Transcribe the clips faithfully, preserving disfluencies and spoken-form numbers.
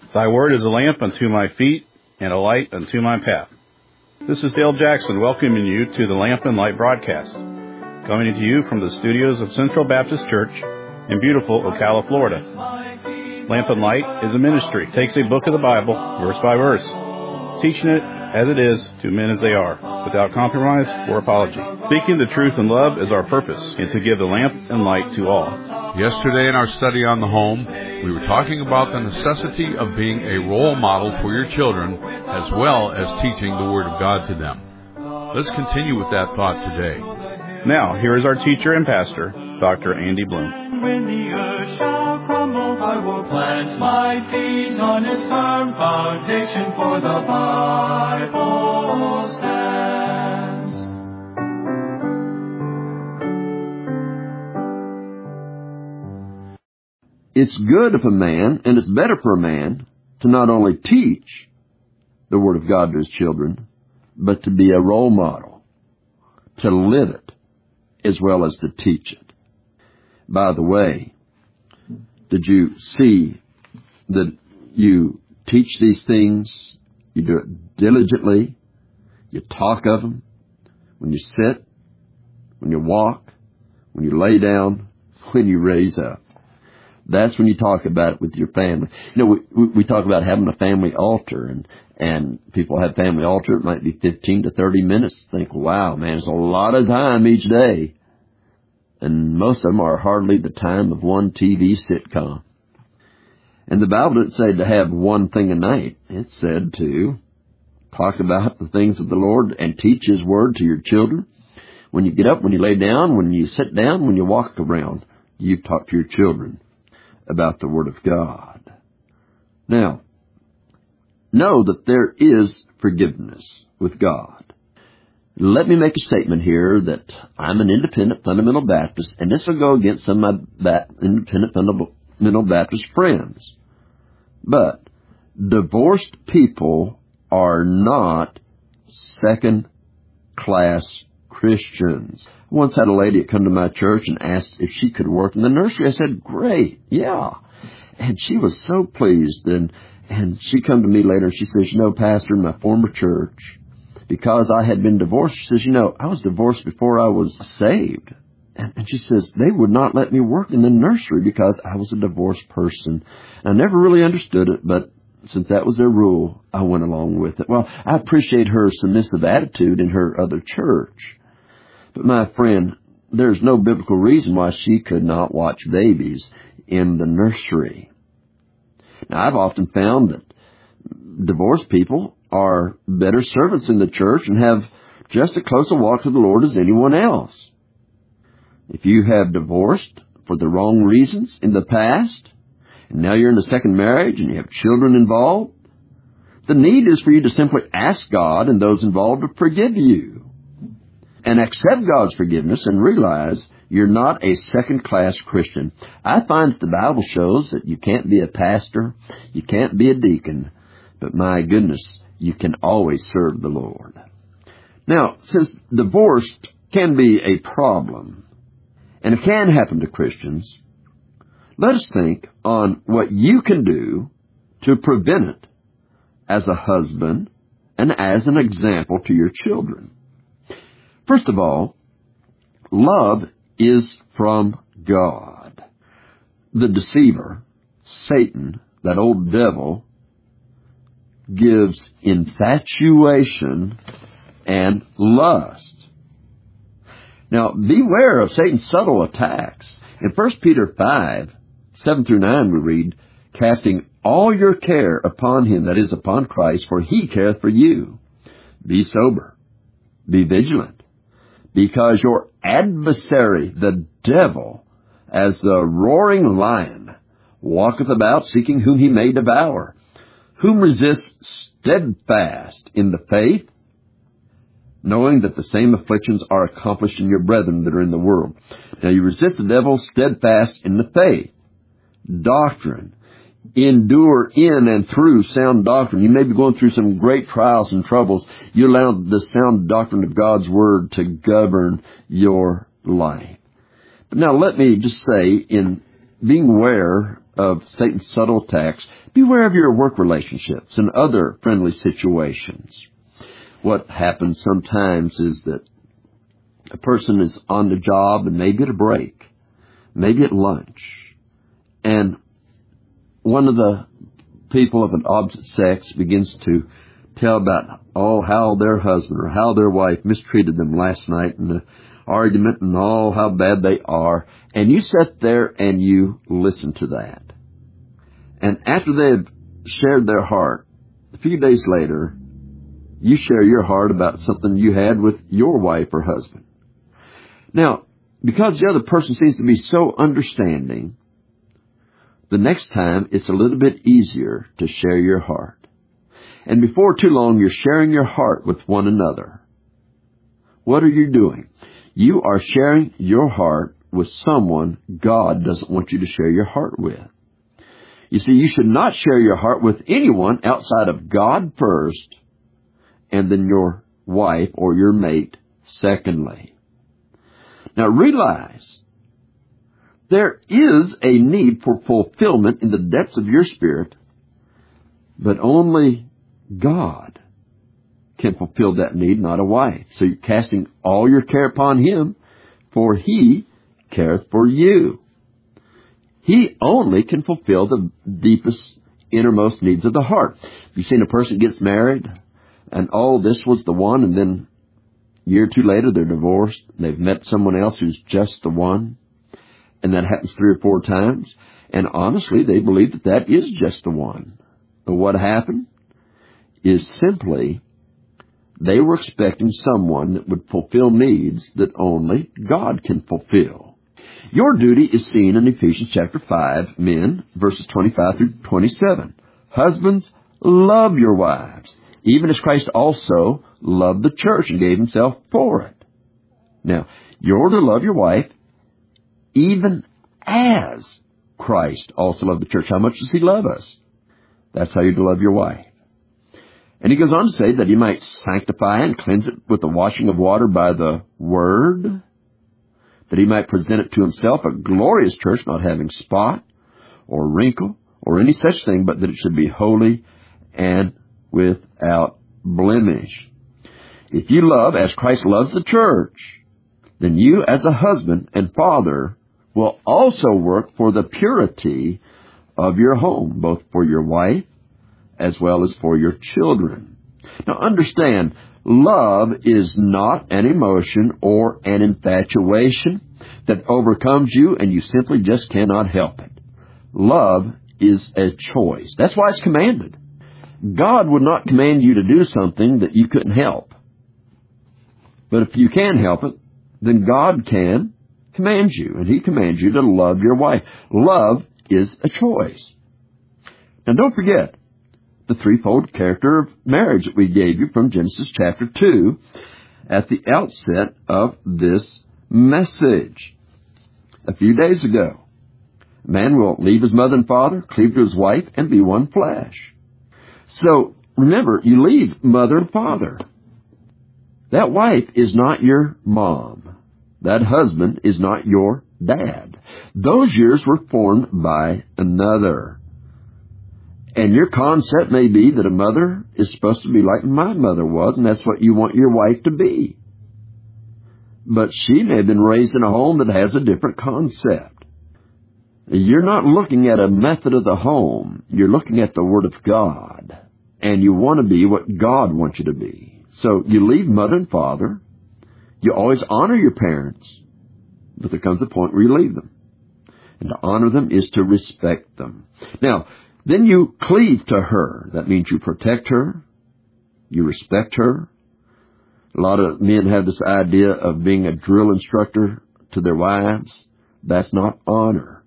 Thy word is a lamp unto my feet and a light unto my path. This is Dale Jackson welcoming you to the Lamp and Light broadcast, coming to you from the studios of Central Baptist Church in beautiful Ocala, Florida. Lamp and Light is a ministry. It takes a book of the Bible, verse by verse, teaching it as it is to men as they are, without compromise or apology. Speaking the truth in love is our purpose, and to give the lamp and light to all. Yesterday in our study on the home, we were talking about the necessity of being a role model for your children, as well as teaching the Word of God to them. Let's continue with that thought today. Now, here is our teacher and pastor, Doctor Andy Bloom. When the earth shall crumble, I will plant my feet on its firm foundation, for the Bible stands. It's good of a man, and it's better for a man, to not only teach the Word of God to his children, but to be a role model, to live it, as well as to teach it. By the way, did you see that you teach these things, you do it diligently, you talk of them, when you sit, when you walk, when you lay down, when you raise up. That's when you talk about it with your family. You know, we, we talk about having a family altar, and, and people have family altar. It might be fifteen to thirty minutes. Think, wow, man, it's a lot of time each day. And most of them are hardly the time of one T V sitcom. And the Bible didn't say to have one thing a night. It said to talk about the things of the Lord and teach His Word to your children. When you get up, when you lay down, when you sit down, when you walk around, you talk to your children about the Word of God. Now, know that there is forgiveness with God. Let me make a statement here that I'm an independent fundamental Baptist, and this will go against some of my ba- independent fundamental Baptist friends. But divorced people are not second-class Christians. I once had a lady that come to my church and asked if she could work in the nursery. I said, great, yeah. And she was so pleased. And, and she come to me later and she says, you know, Pastor, in my former church, because I had been divorced, she says, you know, I was divorced before I was saved. And, and she says, they would not let me work in the nursery because I was a divorced person. And I never really understood it, but since that was their rule, I went along with it. Well, I appreciate her submissive attitude in her other church. But my friend, there's no biblical reason why she could not watch babies in the nursery. Now, I've often found that divorced people are better servants in the church and have just as close a walk to the Lord as anyone else. If you have divorced for the wrong reasons in the past, and now you're in a second marriage and you have children involved, the need is for you to simply ask God and those involved to forgive you and accept God's forgiveness and realize you're not a second-class Christian. I find that the Bible shows that you can't be a pastor, you can't be a deacon, but my goodness, you can always serve the Lord. Now, since divorce can be a problem, and it can happen to Christians, let us think on what you can do to prevent it as a husband and as an example to your children. First of all, love is from God. The deceiver, Satan, that old devil, gives infatuation and lust. Now, beware of Satan's subtle attacks. In First Peter five, seven through nine, we read, casting all your care upon him, that is, upon Christ, for he careth for you. Be sober, be vigilant, because your adversary, the devil, as a roaring lion, walketh about seeking whom he may devour. Whom resist steadfast in the faith, knowing that the same afflictions are accomplished in your brethren that are in the world. Now you resist the devil steadfast in the faith. Doctrine. Endure in and through sound doctrine. You may be going through some great trials and troubles. You allow the sound doctrine of God's Word to govern your life. But now let me just say, in being aware of Satan's subtle attacks, beware of your work relationships and other friendly situations. What happens sometimes is that a person is on the job and maybe at a break, maybe at lunch, and one of the people of an opposite sex begins to tell about, oh, how their husband or how their wife mistreated them last night in the argument and oh, how bad they are. And you sit there and you listen to that. And after they've shared their heart, a few days later, you share your heart about something you had with your wife or husband. Now, because the other person seems to be so understanding, the next time it's a little bit easier to share your heart. And before too long, you're sharing your heart with one another. What are you doing? You are sharing your heart with someone God doesn't want you to share your heart with. You see, you should not share your heart with anyone outside of God first, and then your wife or your mate secondly. Now realize, there is a need for fulfillment in the depths of your spirit, but only God can fulfill that need, not a wife. So you're casting all your care upon Him, for He careth for you. He only can fulfill the deepest, innermost needs of the heart. You've seen a person gets married, and oh, this was the one, and then a year or two later they're divorced, and they've met someone else who's just the one, and that happens three or four times, and honestly, they believe that that is just the one. But what happened is simply they were expecting someone that would fulfill needs that only God can fulfill. Your duty is seen in Ephesians chapter five, men, verses twenty-five through twenty-seven. Husbands, love your wives, even as Christ also loved the church and gave Himself for it. Now, you're to love your wife even as Christ also loved the church. How much does He love us? That's how you're to love your wife. And he goes on to say that He might sanctify and cleanse it with the washing of water by the Word, that He might present it to Himself a glorious church, not having spot or wrinkle or any such thing, but that it should be holy and without blemish. If you love as Christ loves the church, then you as a husband and father will also work for the purity of your home, both for your wife as well as for your children. Now understand, love is not an emotion or an infatuation that overcomes you and you simply just cannot help it. Love is a choice. That's why it's commanded. God would not command you to do something that you couldn't help. But if you can help it, then God can command you, and He commands you to love your wife. Love is a choice. Now don't forget the threefold character of marriage that we gave you from Genesis chapter two at the outset of this message. A few days ago, a man will leave his mother and father, cleave to his wife, and be one flesh. So remember, you leave mother and father. That wife is not your mom. That husband is not your dad. Those years were formed by another. And your concept may be that a mother is supposed to be like my mother was, and that's what you want your wife to be. But she may have been raised in a home that has a different concept. You're not looking at a method of the home. You're looking at the Word of God. And you want to be what God wants you to be. So you leave mother and father. You always honor your parents. But there comes a point where you leave them. And to honor them is to respect them. Now, then you cleave to her. That means you protect her. You respect her. A lot of men have this idea of being a drill instructor to their wives. That's not honor.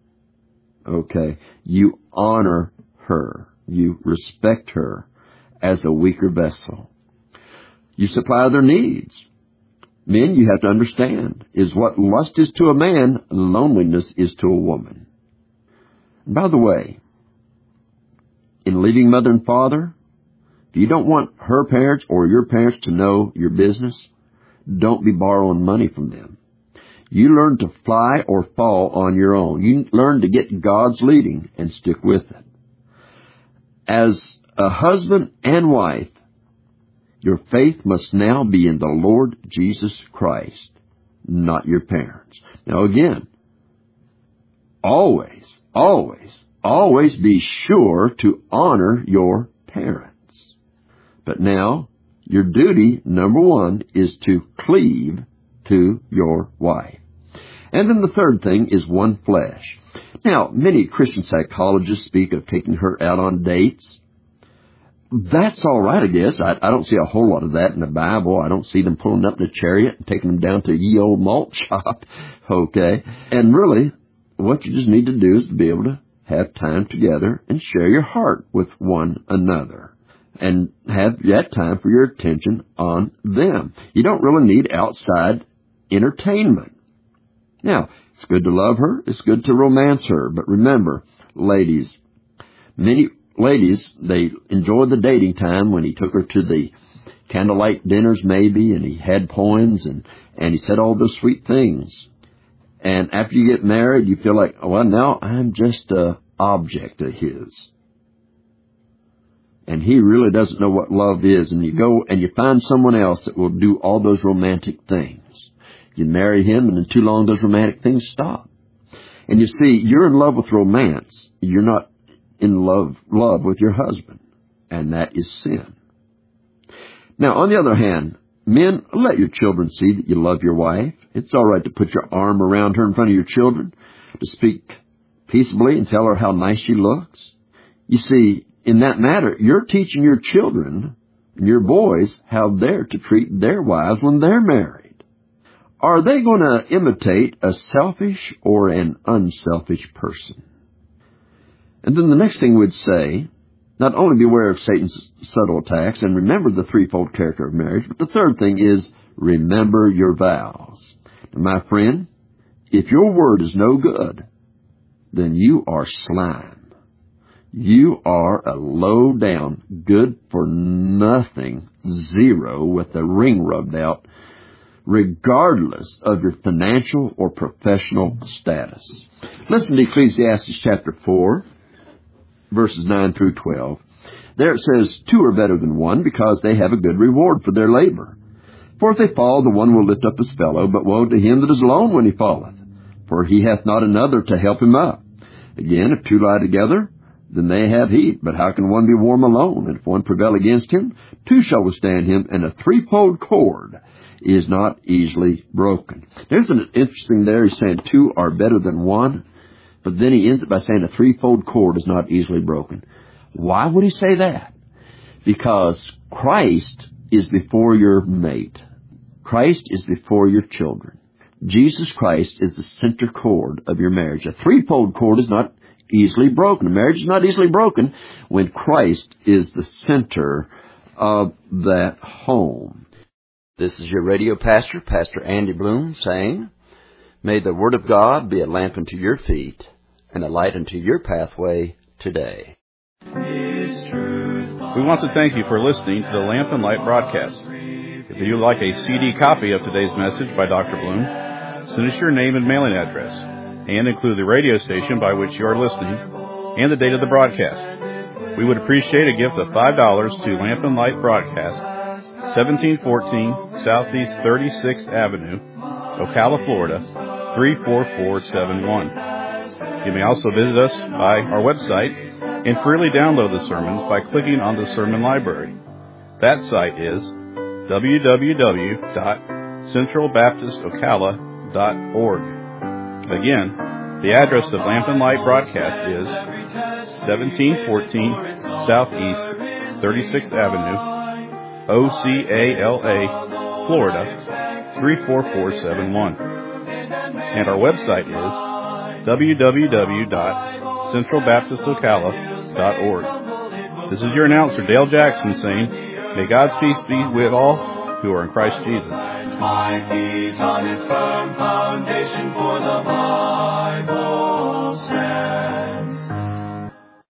Okay. You honor her. You respect her as a weaker vessel. You supply their needs. Men, you have to understand, is what lust is to a man, loneliness is to a woman. And by the way, in leaving mother and father, if you don't want her parents or your parents to know your business, don't be borrowing money from them. You learn to fly or fall on your own. You learn to get God's leading and stick with it. As a husband and wife, your faith must now be in the Lord Jesus Christ, not your parents. Now again, always, always, always be sure to honor your parents. But now, your duty, number one, is to cleave to your wife. And then the third thing is one flesh. Now, many Christian psychologists speak of taking her out on dates. That's all right, I guess. I, I don't see a whole lot of that in the Bible. I don't see them pulling up in a chariot and taking them down to ye old malt shop. Okay? And really, what you just need to do is to be able to have time together and share your heart with one another. And have that time for your attention on them. You don't really need outside entertainment. Now, it's good to love her. It's good to romance her. But remember, ladies, many ladies, they enjoy the dating time when he took her to the candlelight dinners maybe, and he had poems, and, and he said all those sweet things. And after you get married, you feel like, well, now I'm just an object of his. And he really doesn't know what love is. And you go and you find someone else that will do all those romantic things. You marry him, and in too long, those romantic things stop. And you see, you're in love with romance. You're not in love, love with your husband. And that is sin. Now, on the other hand, men, let your children see that you love your wife. It's all right to put your arm around her in front of your children, to speak peaceably and tell her how nice she looks. You see, in that matter, you're teaching your children and your boys how they're to treat their wives when they're married. Are they going to imitate a selfish or an unselfish person? And then the next thing we'd say, not only beware of Satan's subtle attacks and remember the threefold character of marriage, but the third thing is remember your vows. Now, my friend, if your word is no good, then you are slime. You are a low-down, good-for-nothing zero with the ring rubbed out, regardless of your financial or professional status. Listen to Ecclesiastes chapter four, verses nine through twelve. There it says, two are better than one, because they have a good reward for their labor. For if they fall, the one will lift up his fellow, but woe to him that is alone when he falleth, for he hath not another to help him up. Again, if two lie together, then they have heat, but how can one be warm alone? And if one prevail against him, two shall withstand him, and a threefold cord is not easily broken. There's an interesting there. He's saying two are better than one, but then he ends it by saying a threefold cord is not easily broken. Why would he say that? Because Christ is before your mate. Christ is before your children. Jesus Christ is the center cord of your marriage. A threefold cord is not easily broken. A marriage is not easily broken when Christ is the center of that home. This is your radio pastor, Pastor Andy Bloom, saying, may the Word of God be a lamp unto your feet and a light unto your pathway today. We want to thank you for listening to the Lamp and Light broadcast. If you would like a C D copy of today's message by Doctor Bloom, send us your name and mailing address, and include the radio station by which you are listening and the date of the broadcast. We would appreciate a gift of five dollars to Lamp and Light Broadcast, seventeen fourteen Southeast thirty-sixth Avenue, Ocala, Florida, three four four seven one. You may also visit us by our website and freely download the sermons by clicking on the Sermon Library. That site is w w w dot central baptist ocala dot org. Again, the address of Lamp and Light Broadcast is seventeen fourteen Southeast thirty-sixth Avenue, O C A L A, Florida, three four four seven one. And our website is w w w dot central baptist ocala dot org. This is your announcer, Dale Jackson, saying, may God's peace be with all who are in Christ Jesus. My feet on its firm foundation, for the Bible says.